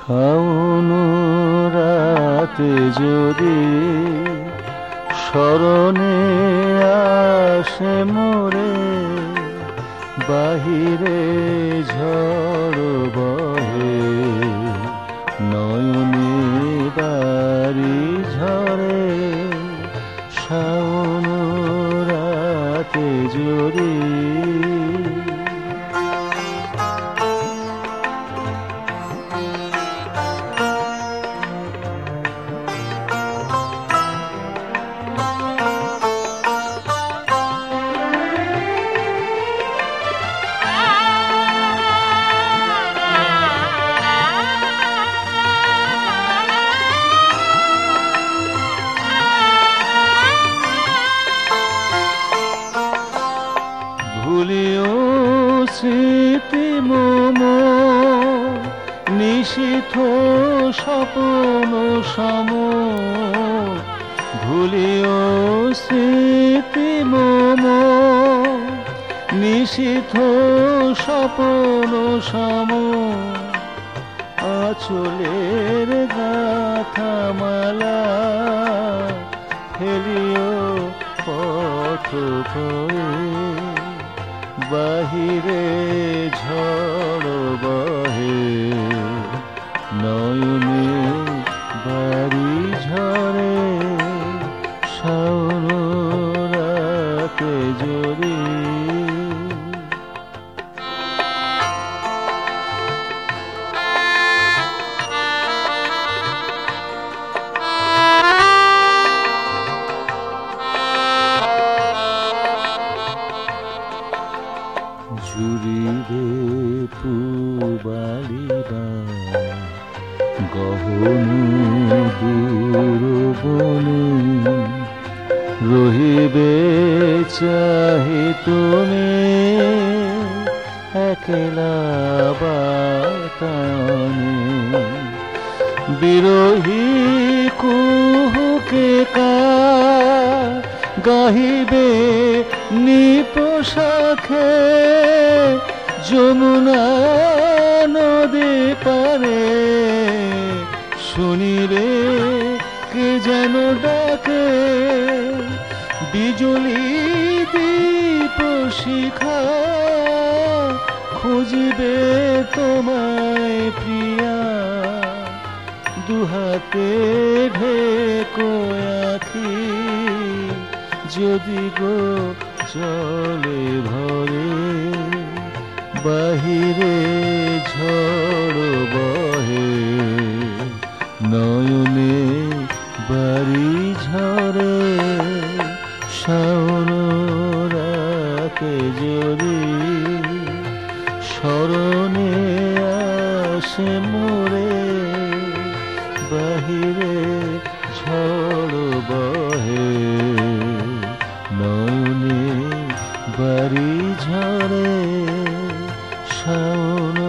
শাওন রাতে যদি স্মরণে আসে মোরে, বাহিরে ঝড় বহে নয়নে বাড়ি ঝরে। শাওন রাতে যদি ভুলিও স্মৃতি মম নিশীথ স্বপ্ন সম। ভুলিও স্মৃতি মম নিশীথ স্বপ্ন সম। আঁচলের গাথা মালা ফেলিও পথ ভয়ে, বাহিরে ঝড় বহে নয়নে বাড়ি ঝরে। শাওন রাতে যদি জুড়িবে পুবালিবা গহন দূর বনে। রহিবে চাহি তুমি একলা বাতায়নে। বিরহী কুহুকে কা গাহিবে নিপোষাখে। যমুনা নদী পারে শুনিবে কে যেন ডাকে। বিজুলি দীপ শিখা খুঁজিবে তোমায় প্রিয়া। দুহাতে ঢেকো আখি যদি গো জলে ভরে। বাহিরে ঝড় বহে নয়নে বাড়ি ঝরে। শাওন রাতে যদি স্মরণে আসে মোরে, বাহিরে ঝড় বহে নয়নে বাড়ি ঝরে। শাওন